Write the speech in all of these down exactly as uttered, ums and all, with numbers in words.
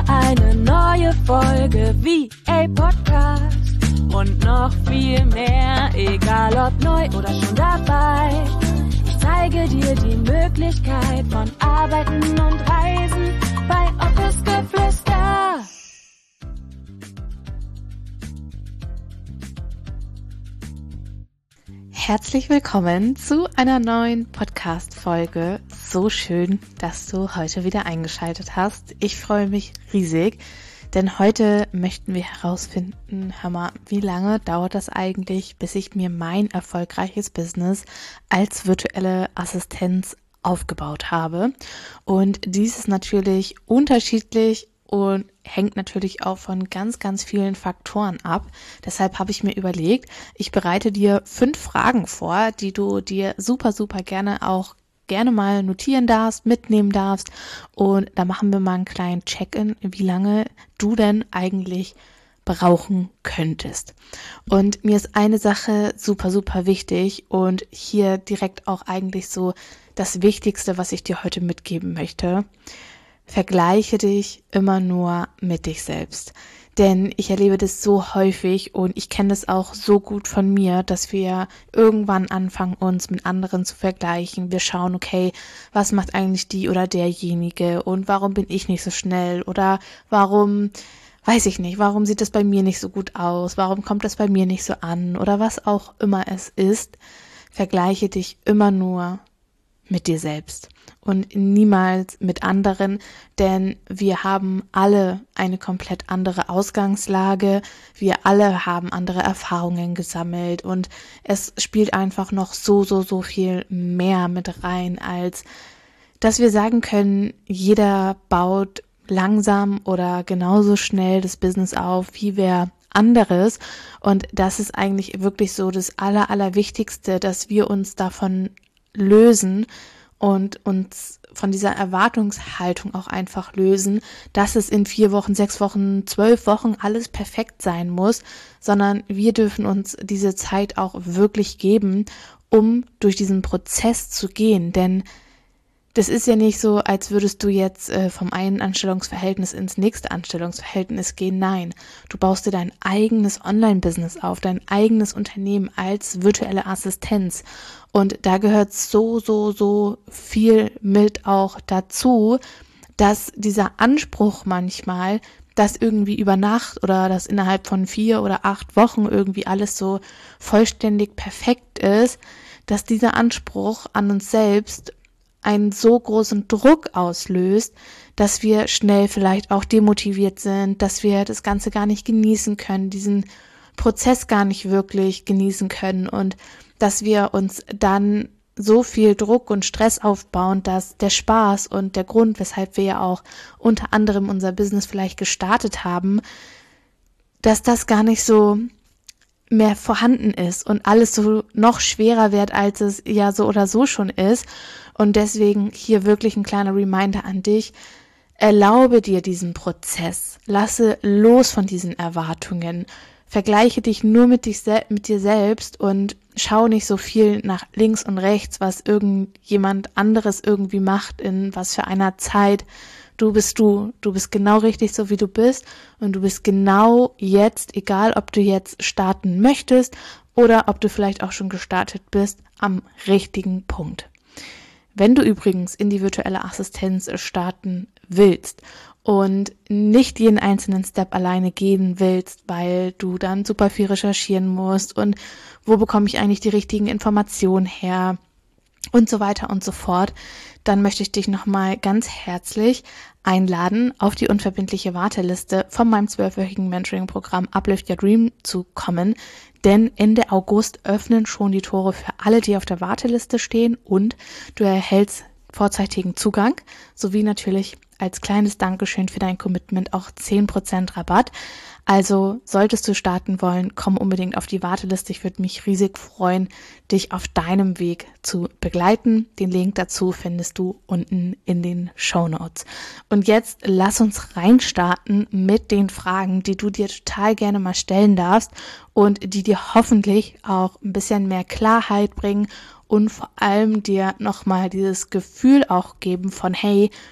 wieder eine neue Folge V A Podcast und noch viel mehr, egal ob neu oder schon dabei. Ich zeige dir die Möglichkeit von Arbeiten und Reisen bei Office Geflüster. Herzlich willkommen zu einer neuen Podcast-Folge. So schön, dass du heute wieder eingeschaltet hast. Ich freue mich riesig, denn heute möchten wir herausfinden, hör mal, wie lange dauert das eigentlich, bis ich mir mein erfolgreiches Business als virtuelle Assistenz aufgebaut habe. Und dies ist natürlich unterschiedlich und hängt natürlich auch von ganz, ganz vielen Faktoren ab. Deshalb habe ich mir überlegt, ich bereite dir fünf Fragen vor, die du dir super, super gerne auch gerne mal notieren darfst, mitnehmen darfst. Und da machen wir mal einen kleinen Check-in, wie lange du denn eigentlich brauchen könntest. Und mir ist eine Sache super, super wichtig und hier direkt auch eigentlich so das Wichtigste, was ich dir heute mitgeben möchte. Vergleiche dich immer nur mit dich selbst. Denn ich erlebe das so häufig und ich kenne das auch so gut von mir, dass wir irgendwann anfangen, uns mit anderen zu vergleichen. Wir schauen, okay, was macht eigentlich die oder derjenige und warum bin ich nicht so schnell oder warum, weiß ich nicht, warum sieht das bei mir nicht so gut aus, warum kommt das bei mir nicht so an oder was auch immer es ist. Vergleiche dich immer nur mit dir selbst und niemals mit anderen, denn wir haben alle eine komplett andere Ausgangslage, wir alle haben andere Erfahrungen gesammelt und es spielt einfach noch so, so, so viel mehr mit rein, als dass wir sagen können, jeder baut langsam oder genauso schnell das Business auf, wie wer anderes, und das ist eigentlich wirklich so das Aller, Allerwichtigste, dass wir uns davon lösen und uns von dieser Erwartungshaltung auch einfach lösen, dass es in vier Wochen, sechs Wochen, zwölf Wochen alles perfekt sein muss, sondern wir dürfen uns diese Zeit auch wirklich geben, um durch diesen Prozess zu gehen, denn das ist ja nicht so, als würdest du jetzt äh, vom einen Anstellungsverhältnis ins nächste Anstellungsverhältnis gehen. Nein, du baust dir dein eigenes Online-Business auf, dein eigenes Unternehmen als virtuelle Assistenz. Und da gehört so, so, so viel mit auch dazu, dass dieser Anspruch manchmal, dass irgendwie über Nacht oder dass innerhalb von vier oder acht Wochen irgendwie alles so vollständig perfekt ist, dass dieser Anspruch an uns selbst einen so großen Druck auslöst, dass wir schnell vielleicht auch demotiviert sind, dass wir das Ganze gar nicht genießen können, diesen Prozess gar nicht wirklich genießen können und dass wir uns dann so viel Druck und Stress aufbauen, dass der Spaß und der Grund, weshalb wir ja auch unter anderem unser Business vielleicht gestartet haben, dass das gar nicht so mehr vorhanden ist und alles so noch schwerer wird, als es ja so oder so schon ist. Und deswegen hier wirklich ein kleiner Reminder an dich. Erlaube dir diesen Prozess. Lasse los von diesen Erwartungen. Vergleiche dich nur mit, dich sel- mit dir selbst und schau nicht so viel nach links und rechts, was irgendjemand anderes irgendwie macht, in was für einer Zeit. Du bist du, du bist genau richtig so, wie du bist und du bist genau jetzt, egal ob du jetzt starten möchtest oder ob du vielleicht auch schon gestartet bist, am richtigen Punkt. Wenn du übrigens in die virtuelle Assistenz starten willst und nicht jeden einzelnen Step alleine gehen willst, weil du dann super viel recherchieren musst und wo bekomme ich eigentlich die richtigen Informationen her und so weiter und so fort, dann möchte ich dich nochmal ganz herzlich einladen, auf die unverbindliche Warteliste von meinem zwölfwöchigen Mentoring-Programm Uplift Your Dream zu kommen, denn Ende August öffnen schon die Tore für alle, die auf der Warteliste stehen, und du erhältst vorzeitigen Zugang, sowie natürlich als kleines Dankeschön für dein Commitment auch zehn Prozent Rabatt. Also solltest du starten wollen, komm unbedingt auf die Warteliste. Ich würde mich riesig freuen, dich auf deinem Weg zu begleiten. Den Link dazu findest du unten in den Shownotes. Und jetzt lass uns reinstarten mit den Fragen, die du dir total gerne mal stellen darfst und die dir hoffentlich auch ein bisschen mehr Klarheit bringen und vor allem dir nochmal dieses Gefühl auch geben von, hey,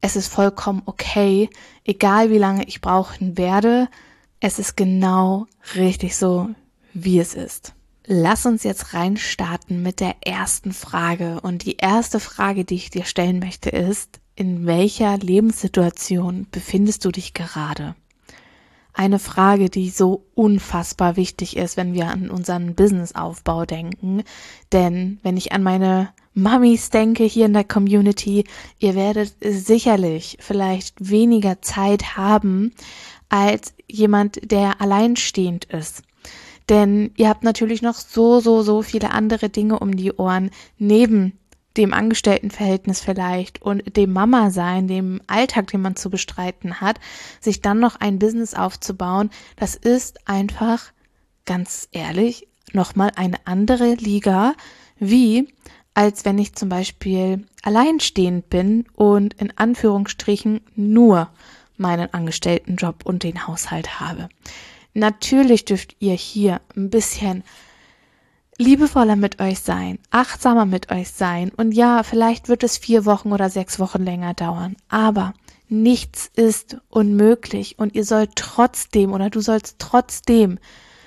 es ist vollkommen okay, egal wie lange ich brauchen werde, es ist genau richtig so, wie es ist. Lass uns jetzt reinstarten mit der ersten Frage. Und die erste Frage, die ich dir stellen möchte, ist, in welcher Lebenssituation befindest du dich gerade? Eine Frage, die so unfassbar wichtig ist, wenn wir an unseren Businessaufbau denken. Denn wenn ich an meine Mamis denke hier in der Community, ihr werdet sicherlich vielleicht weniger Zeit haben als jemand, der alleinstehend ist. Denn ihr habt natürlich noch so, so, so viele andere Dinge um die Ohren, neben dem Angestelltenverhältnis vielleicht und dem Mama-Sein, dem Alltag, den man zu bestreiten hat, sich dann noch ein Business aufzubauen, das ist einfach, ganz ehrlich, nochmal eine andere Liga, wie als wenn ich zum Beispiel alleinstehend bin und in Anführungsstrichen nur meinen Angestelltenjob und den Haushalt habe. Natürlich dürft ihr hier ein bisschen liebevoller mit euch sein, achtsamer mit euch sein und ja, vielleicht wird es vier Wochen oder sechs Wochen länger dauern, aber nichts ist unmöglich und ihr sollt trotzdem oder du sollst trotzdem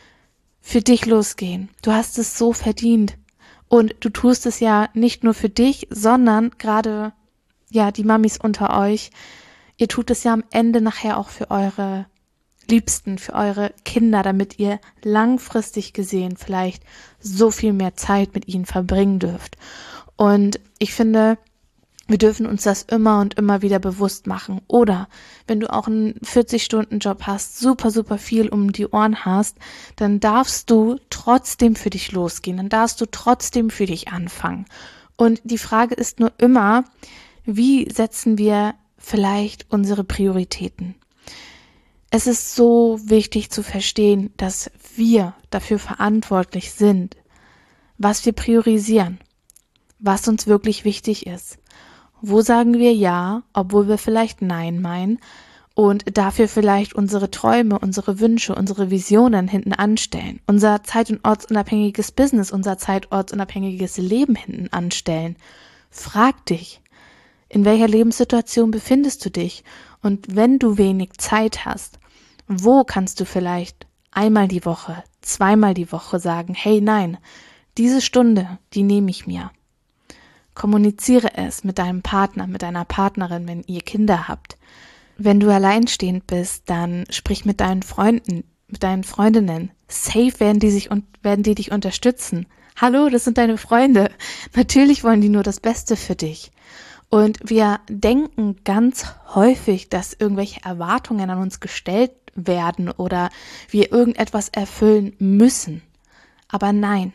für dich losgehen. Du hast es so verdient und du tust es ja nicht nur für dich, sondern gerade ja die Mamis unter euch, ihr tut es ja am Ende nachher auch für eure Liebsten, für eure Kinder, damit ihr langfristig gesehen vielleicht so viel mehr Zeit mit ihnen verbringen dürft. Und ich finde, wir dürfen uns das immer und immer wieder bewusst machen. Oder wenn du auch einen vierzig-Stunden-Job hast, super, super viel um die Ohren hast, dann darfst du trotzdem für dich losgehen, dann darfst du trotzdem für dich anfangen. Und die Frage ist nur immer, wie setzen wir vielleicht unsere Prioritäten? Es ist so wichtig zu verstehen, dass wir dafür verantwortlich sind, was wir priorisieren, was uns wirklich wichtig ist. Wo sagen wir Ja, obwohl wir vielleicht Nein meinen und dafür vielleicht unsere Träume, unsere Wünsche, unsere Visionen hinten anstellen, unser zeit- und ortsunabhängiges Business, unser zeitortsunabhängiges Leben hinten anstellen. Frag dich, in welcher Lebenssituation befindest du dich? Und wenn du wenig Zeit hast, wo kannst du vielleicht einmal die Woche, zweimal die Woche sagen, hey nein, diese Stunde, die nehme ich mir. Kommuniziere es mit deinem Partner, mit deiner Partnerin, wenn ihr Kinder habt. Wenn du alleinstehend bist, dann sprich mit deinen Freunden, mit deinen Freundinnen. Safe werden die sich und werden die dich unterstützen. Hallo, das sind deine Freunde. Natürlich wollen die nur das Beste für dich. Und wir denken ganz häufig, dass irgendwelche Erwartungen an uns gestellt werden oder wir irgendetwas erfüllen müssen. Aber nein.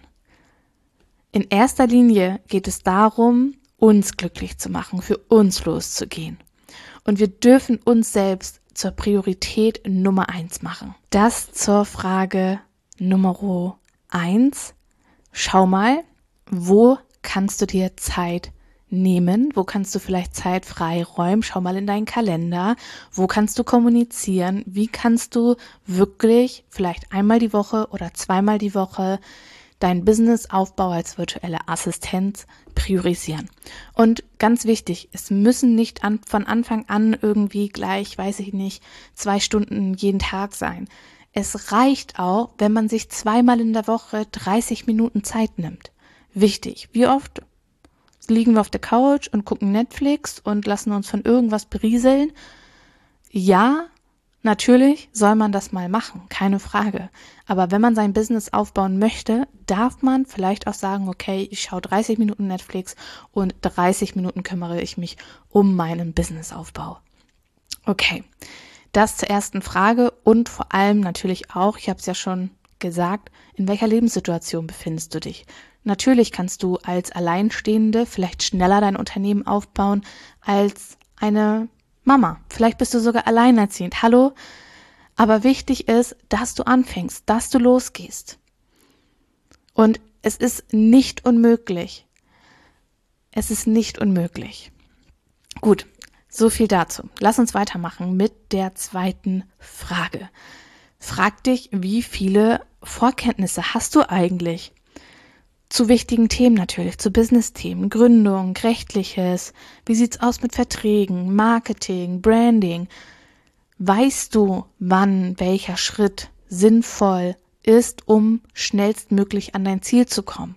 In erster Linie geht es darum, uns glücklich zu machen, für uns loszugehen. Und wir dürfen uns selbst zur Priorität Nummer eins machen. Das zur Frage Nummer eins. Schau mal, wo kannst du dir Zeit nehmen? Wo kannst du vielleicht Zeit freiräumen? Schau mal in deinen Kalender. Wo kannst du kommunizieren? Wie kannst du wirklich vielleicht einmal die Woche oder zweimal die Woche deinen Businessaufbau als virtuelle Assistenz priorisieren? Und ganz wichtig, es müssen nicht an, von Anfang an irgendwie gleich, weiß ich nicht, zwei Stunden jeden Tag sein. Es reicht auch, wenn man sich zweimal in der Woche dreißig Minuten Zeit nimmt. Wichtig. Wie oft liegen wir auf der Couch und gucken Netflix und lassen uns von irgendwas berieseln? Ja, natürlich soll man das mal machen, keine Frage. Aber wenn man sein Business aufbauen möchte, darf man vielleicht auch sagen, okay, ich schaue dreißig Minuten Netflix und dreißig Minuten kümmere ich mich um meinen Businessaufbau. Okay, das zur ersten Frage und vor allem natürlich auch, ich habe es ja schon gesagt, in welcher Lebenssituation befindest du dich? Natürlich kannst du als Alleinstehende vielleicht schneller dein Unternehmen aufbauen als eine Mama. Vielleicht bist du sogar alleinerziehend. Hallo? Aber wichtig ist, dass du anfängst, dass du losgehst. Und es ist nicht unmöglich. Es ist nicht unmöglich. Gut, so viel dazu. Lass uns weitermachen mit der zweiten Frage. Frag dich, wie viele Vorkenntnisse hast du eigentlich? zu wichtigen Themen natürlich, zu Business-Themen, Gründung, Rechtliches, wie sieht's aus mit Verträgen, Marketing, Branding. Weißt du, wann welcher Schritt sinnvoll ist, um schnellstmöglich an dein Ziel zu kommen?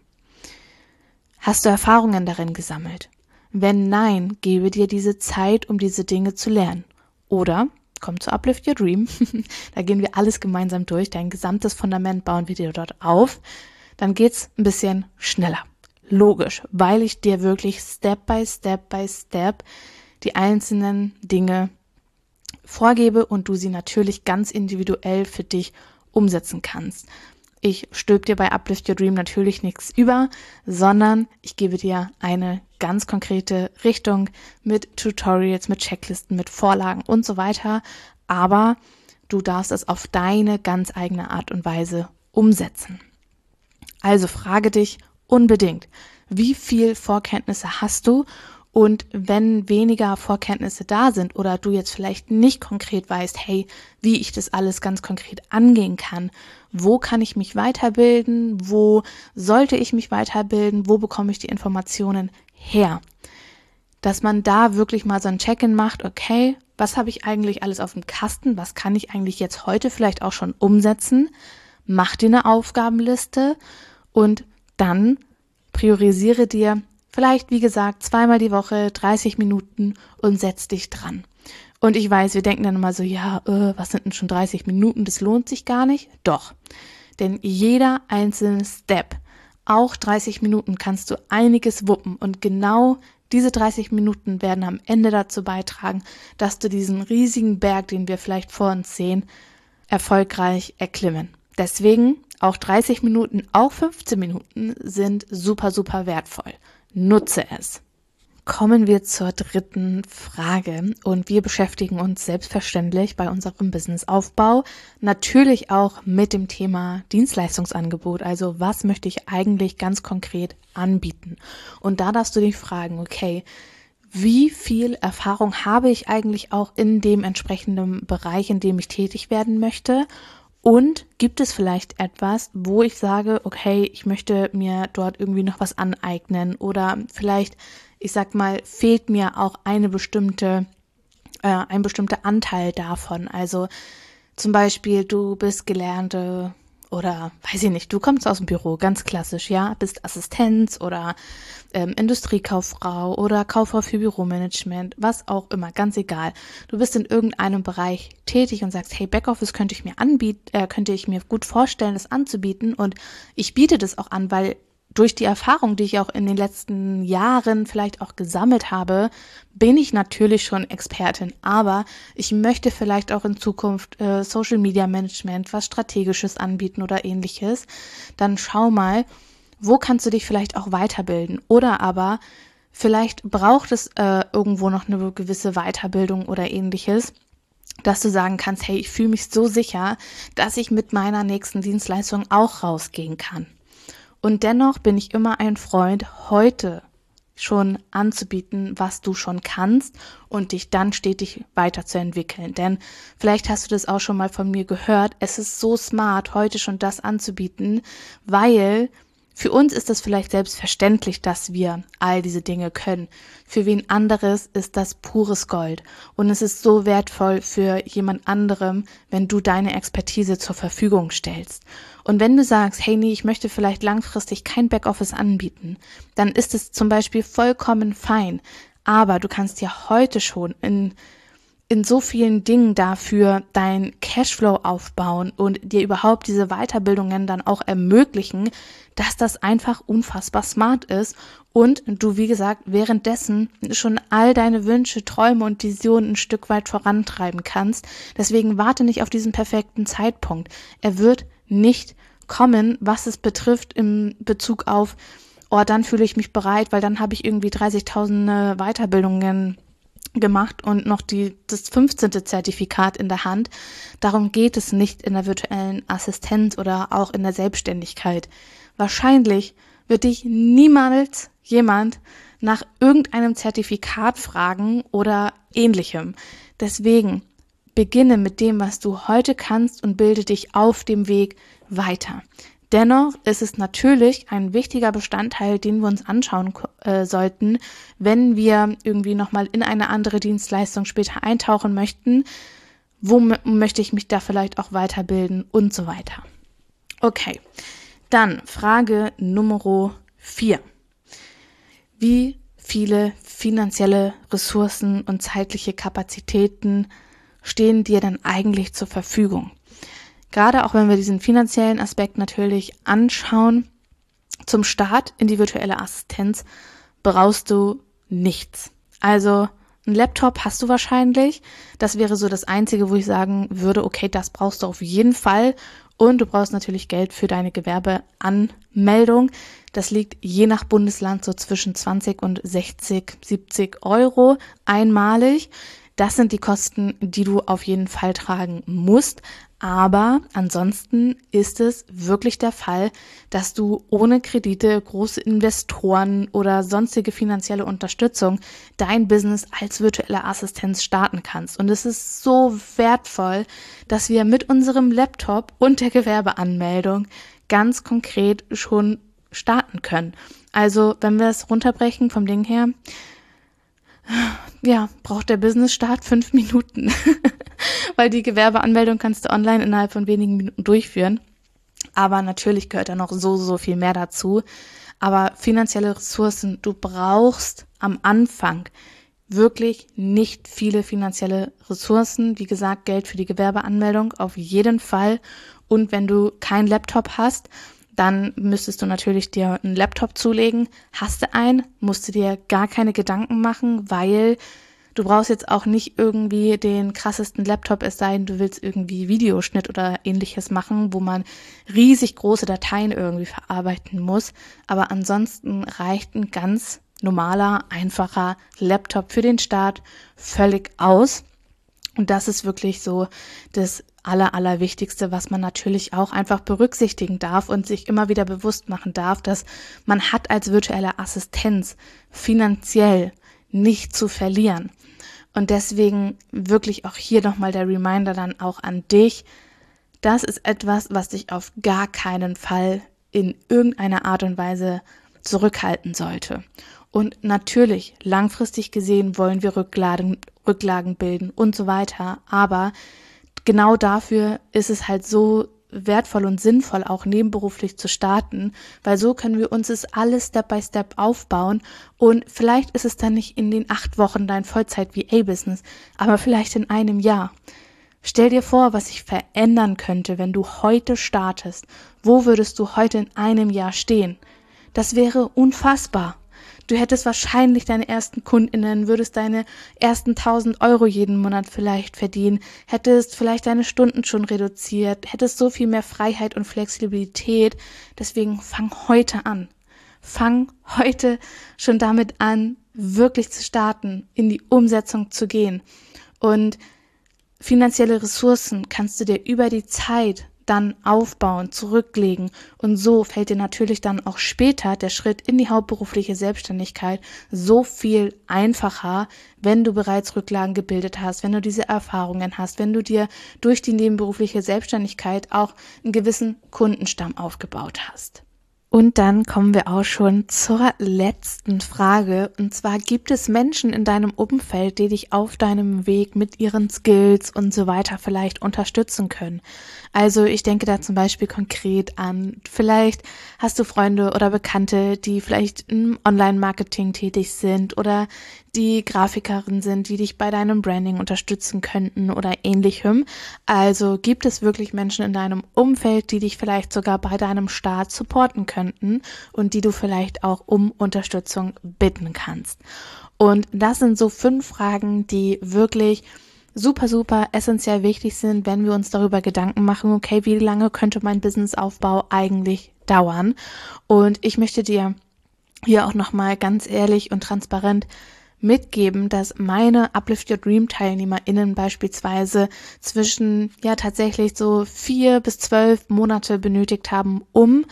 Hast du Erfahrungen darin gesammelt? Wenn nein, gebe dir diese Zeit, um diese Dinge zu lernen. Oder komm zu Uplift Your Dream. Da gehen wir alles gemeinsam durch. Dein gesamtes Fundament bauen wir dir dort auf. Dann geht's ein bisschen schneller. Logisch, weil ich dir wirklich Step by Step by Step die einzelnen Dinge vorgebe und du sie natürlich ganz individuell für dich umsetzen kannst. Ich stülpe dir bei Uplift Your Dream natürlich nichts über, sondern ich gebe dir eine ganz konkrete Richtung mit Tutorials, mit Checklisten, mit Vorlagen und so weiter. Aber du darfst es auf deine ganz eigene Art und Weise umsetzen. Also frage dich unbedingt, wie viel Vorkenntnisse hast du? Und wenn weniger Vorkenntnisse da sind oder du jetzt vielleicht nicht konkret weißt, hey, wie ich das alles ganz konkret angehen kann, wo kann ich mich weiterbilden, wo sollte ich mich weiterbilden, wo bekomme ich die Informationen her? Dass man da wirklich mal so ein Check-in macht, okay, was habe ich eigentlich alles auf dem Kasten, was kann ich eigentlich jetzt heute vielleicht auch schon umsetzen? Mach dir eine Aufgabenliste und dann priorisiere dir vielleicht, wie gesagt, zweimal die Woche, dreißig Minuten und setz dich dran. Und ich weiß, wir denken dann immer so, ja, äh, was sind denn schon dreißig Minuten, das lohnt sich gar nicht. Doch, denn jeder einzelne Step, auch dreißig Minuten, kannst du einiges wuppen. Und genau diese dreißig Minuten werden am Ende dazu beitragen, dass du diesen riesigen Berg, den wir vielleicht vor uns sehen, erfolgreich erklimmen. Deswegen auch dreißig Minuten, auch fünfzehn Minuten sind super, super wertvoll. Nutze es. Kommen wir zur dritten Frage und wir beschäftigen uns selbstverständlich bei unserem Businessaufbau natürlich auch mit dem Thema Dienstleistungsangebot. Also was möchte ich eigentlich ganz konkret anbieten? Und da darfst du dich fragen, okay, wie viel Erfahrung habe ich eigentlich auch in dem entsprechenden Bereich, in dem ich tätig werden möchte? Und gibt es vielleicht etwas, wo ich sage, okay, ich möchte mir dort irgendwie noch was aneignen oder vielleicht, ich sag mal, fehlt mir auch eine bestimmte, äh, ein bestimmter Anteil davon. Also zum Beispiel, du bist gelernte oder weiß ich nicht, du kommst aus dem Büro, ganz klassisch, ja, bist Assistenz oder ähm, Industriekauffrau oder Kauffrau für Büromanagement, was auch immer, ganz egal. Du bist in irgendeinem Bereich tätig und sagst, hey, Backoffice könnte ich mir anbieten, äh, könnte ich mir gut vorstellen, das anzubieten und ich biete das auch an, weil durch die Erfahrung, die ich auch in den letzten Jahren vielleicht auch gesammelt habe, bin ich natürlich schon Expertin, aber ich möchte vielleicht auch in Zukunft äh, Social Media Management, was Strategisches anbieten oder ähnliches. Dann schau mal, wo kannst du dich vielleicht auch weiterbilden oder aber vielleicht braucht es äh, irgendwo noch eine gewisse Weiterbildung oder ähnliches, dass du sagen kannst, hey, ich fühle mich so sicher, dass ich mit meiner nächsten Dienstleistung auch rausgehen kann. Und dennoch bin ich immer ein Freund, heute schon anzubieten, was du schon kannst und dich dann stetig weiterzuentwickeln. Denn vielleicht hast du das auch schon mal von mir gehört, es ist so smart, heute schon das anzubieten, weil für uns ist es vielleicht selbstverständlich, dass wir all diese Dinge können. Für wen anderes ist das pures Gold. Und es ist so wertvoll für jemand anderem, wenn du deine Expertise zur Verfügung stellst. Und wenn du sagst, hey, nee, ich möchte vielleicht langfristig kein Backoffice anbieten, dann ist es zum Beispiel vollkommen fein. Aber du kannst ja heute schon in in so vielen Dingen dafür dein Cashflow aufbauen und dir überhaupt diese Weiterbildungen dann auch ermöglichen, dass das einfach unfassbar smart ist und du, wie gesagt, währenddessen schon all deine Wünsche, Träume und Visionen ein Stück weit vorantreiben kannst. Deswegen warte nicht auf diesen perfekten Zeitpunkt. Er wird nicht kommen, was es betrifft im Bezug auf, oh, dann fühle ich mich bereit, weil dann habe ich irgendwie dreißigtausend Weiterbildungen gemacht und noch die das fünfzehnte Zertifikat in der Hand. Darum geht es nicht in der virtuellen Assistenz oder auch in der Selbstständigkeit. Wahrscheinlich wird dich niemals jemand nach irgendeinem Zertifikat fragen oder ähnlichem. Deswegen beginne mit dem, was du heute kannst und bilde dich auf dem Weg weiter. Dennoch ist es natürlich ein wichtiger Bestandteil, den wir uns anschauen äh, sollten, wenn wir irgendwie nochmal in eine andere Dienstleistung später eintauchen möchten. Wo m- möchte ich mich da vielleicht auch weiterbilden und so weiter. Okay, dann Frage Nummer vier. Wie viele finanzielle Ressourcen und zeitliche Kapazitäten stehen dir denn eigentlich zur Verfügung? Gerade auch wenn wir diesen finanziellen Aspekt natürlich anschauen, zum Start in die virtuelle Assistenz brauchst du nichts. Also ein Laptop hast du wahrscheinlich. Das wäre so das Einzige, wo ich sagen würde, okay, das brauchst du auf jeden Fall. Und du brauchst natürlich Geld für deine Gewerbeanmeldung. Das liegt je nach Bundesland so zwischen zwanzig und sechzig, siebzig Euro einmalig. Das sind die Kosten, die du auf jeden Fall tragen musst. Aber ansonsten ist es wirklich der Fall, dass du ohne Kredite, große Investoren oder sonstige finanzielle Unterstützung dein Business als virtuelle Assistenz starten kannst. Und es ist so wertvoll, dass wir mit unserem Laptop und der Gewerbeanmeldung ganz konkret schon starten können. Also wenn wir es runterbrechen vom Ding her, ja, braucht der Business-Start fünf Minuten, weil die Gewerbeanmeldung kannst du online innerhalb von wenigen Minuten durchführen. Aber natürlich gehört da noch so, so viel mehr dazu. Aber finanzielle Ressourcen, du brauchst am Anfang wirklich nicht viele finanzielle Ressourcen. Wie gesagt, Geld für die Gewerbeanmeldung auf jeden Fall. Und wenn du keinen Laptop hast, dann müsstest du natürlich dir einen Laptop zulegen. Hast du einen, musst du dir gar keine Gedanken machen, weil du brauchst jetzt auch nicht irgendwie den krassesten Laptop, es sei denn, du willst irgendwie Videoschnitt oder ähnliches machen, wo man riesig große Dateien irgendwie verarbeiten muss. Aber ansonsten reicht ein ganz normaler, einfacher Laptop für den Start völlig aus. Und das ist wirklich so das Aller, Allerwichtigste, was man natürlich auch einfach berücksichtigen darf und sich immer wieder bewusst machen darf, dass man hat als virtuelle Assistenz finanziell nicht zu verlieren. Und deswegen wirklich auch hier nochmal der Reminder dann auch an dich. Das ist etwas, was dich auf gar keinen Fall in irgendeiner Art und Weise zurückhalten sollte. Und natürlich, langfristig gesehen wollen wir Rücklagen, Rücklagen bilden und so weiter. Aber genau dafür ist es halt so wertvoll und sinnvoll, auch nebenberuflich zu starten, weil so können wir uns es alles Step by Step aufbauen und vielleicht ist es dann nicht in den acht Wochen dein Vollzeit-V A-Business, aber vielleicht in einem Jahr. Stell dir vor, was sich verändern könnte, wenn du heute startest. Wo würdest du heute in einem Jahr stehen? Das wäre unfassbar. Du hättest wahrscheinlich deine ersten KundInnen, würdest deine ersten tausend Euro jeden Monat vielleicht verdienen, hättest vielleicht deine Stunden schon reduziert, hättest so viel mehr Freiheit und Flexibilität. Deswegen fang heute an. Fang heute schon damit an, wirklich zu starten, in die Umsetzung zu gehen. Und finanzielle Ressourcen kannst du dir über die Zeit dann aufbauen, zurücklegen und so fällt dir natürlich dann auch später der Schritt in die hauptberufliche Selbstständigkeit so viel einfacher, wenn du bereits Rücklagen gebildet hast, wenn du diese Erfahrungen hast, wenn du dir durch die nebenberufliche Selbstständigkeit auch einen gewissen Kundenstamm aufgebaut hast. Und dann kommen wir auch schon zur letzten Frage. Und zwar, gibt es Menschen in deinem Umfeld, die dich auf deinem Weg mit ihren Skills und so weiter vielleicht unterstützen können? Also ich denke da zum Beispiel konkret an, vielleicht hast du Freunde oder Bekannte, die vielleicht im Online-Marketing tätig sind oder die Grafikerin sind, die dich bei deinem Branding unterstützen könnten oder ähnlichem. Also gibt es wirklich Menschen in deinem Umfeld, die dich vielleicht sogar bei deinem Start supporten könnten und die du vielleicht auch um Unterstützung bitten kannst. Und das sind so fünf Fragen, die wirklich super, super essentiell wichtig sind, wenn wir uns darüber Gedanken machen, okay, wie lange könnte mein Businessaufbau eigentlich dauern? Und ich möchte dir hier auch nochmal ganz ehrlich und transparent mitgeben, dass meine Uplift Your Dream TeilnehmerInnen beispielsweise zwischen, ja, tatsächlich so vier bis zwölf Monate benötigt haben, um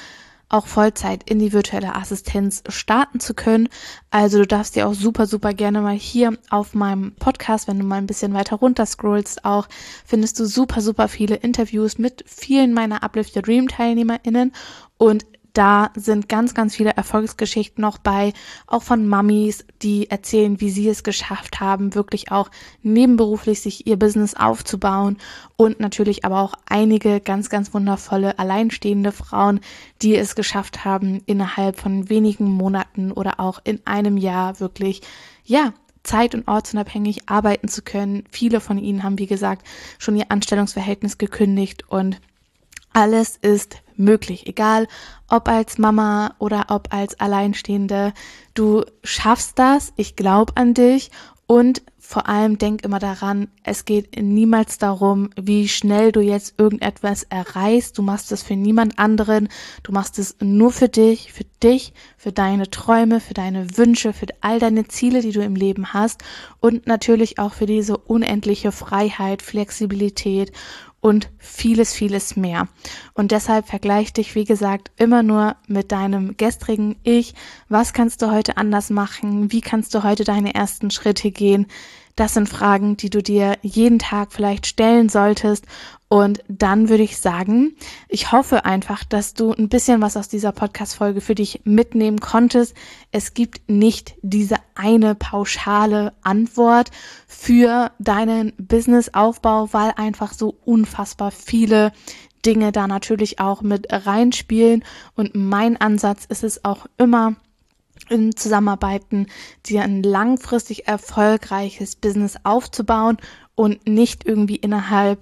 auch Vollzeit in die virtuelle Assistenz starten zu können. Also du darfst dir auch super, super gerne mal hier auf meinem Podcast, wenn du mal ein bisschen weiter runter scrollst, auch findest du super, super viele Interviews mit vielen meiner Uplift Your Dream TeilnehmerInnen und da sind ganz, ganz viele Erfolgsgeschichten noch bei, auch von Mamis, die erzählen, wie sie es geschafft haben, wirklich auch nebenberuflich sich ihr Business aufzubauen und natürlich aber auch einige ganz, ganz wundervolle alleinstehende Frauen, die es geschafft haben, innerhalb von wenigen Monaten oder auch in einem Jahr wirklich, ja, zeit- und ortsunabhängig arbeiten zu können. Viele von ihnen haben, wie gesagt, schon ihr Anstellungsverhältnis gekündigt und alles ist möglich, egal ob als Mama oder ob als Alleinstehende. Du schaffst das, ich glaube an dich und vor allem denk immer daran, es geht niemals darum, wie schnell du jetzt irgendetwas erreichst. Du machst es für niemand anderen, du machst es nur für dich, für dich, für deine Träume, für deine Wünsche, für all deine Ziele, die du im Leben hast und natürlich auch für diese unendliche Freiheit, Flexibilität und vieles, vieles mehr. Und deshalb vergleich dich, wie gesagt, immer nur mit deinem gestrigen Ich. Was kannst du heute anders machen? Wie kannst du heute deine ersten Schritte gehen? Das sind Fragen, die du dir jeden Tag vielleicht stellen solltest. Und dann würde ich sagen, ich hoffe einfach, dass du ein bisschen was aus dieser Podcast-Folge für dich mitnehmen konntest. Es gibt nicht diese eine pauschale Antwort für deinen Businessaufbau, weil einfach so unfassbar viele Dinge da natürlich auch mit reinspielen. Und mein Ansatz ist es auch immer, in Zusammenarbeiten, dir ein langfristig erfolgreiches Business aufzubauen und nicht irgendwie innerhalb,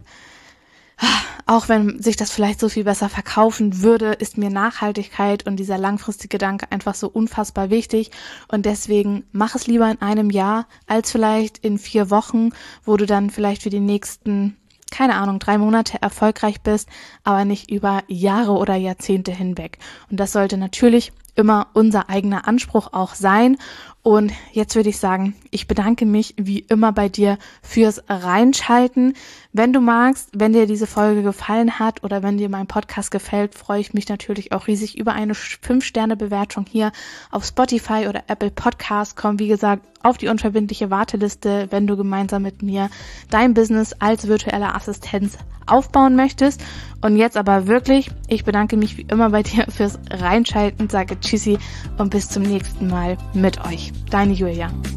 auch wenn sich das vielleicht so viel besser verkaufen würde, ist mir Nachhaltigkeit und dieser langfristige Gedanke einfach so unfassbar wichtig und deswegen mach es lieber in einem Jahr als vielleicht in vier Wochen, wo du dann vielleicht für die nächsten, keine Ahnung, drei Monate erfolgreich bist, aber nicht über Jahre oder Jahrzehnte hinweg. Und das sollte natürlich immer unser eigener Anspruch auch sein. Und jetzt würde ich sagen, ich bedanke mich wie immer bei dir fürs Reinschalten. Wenn du magst, wenn dir diese Folge gefallen hat oder wenn dir mein Podcast gefällt, freue ich mich natürlich auch riesig über eine fünf Sterne Bewertung hier auf Spotify oder Apple Podcast. Komm, wie gesagt, auf die unverbindliche Warteliste, wenn du gemeinsam mit mir dein Business als virtuelle Assistenz aufbauen möchtest. Und jetzt aber wirklich, ich bedanke mich wie immer bei dir fürs Reinschalten, sage Tschüssi und bis zum nächsten Mal mit euch. Deine Julia.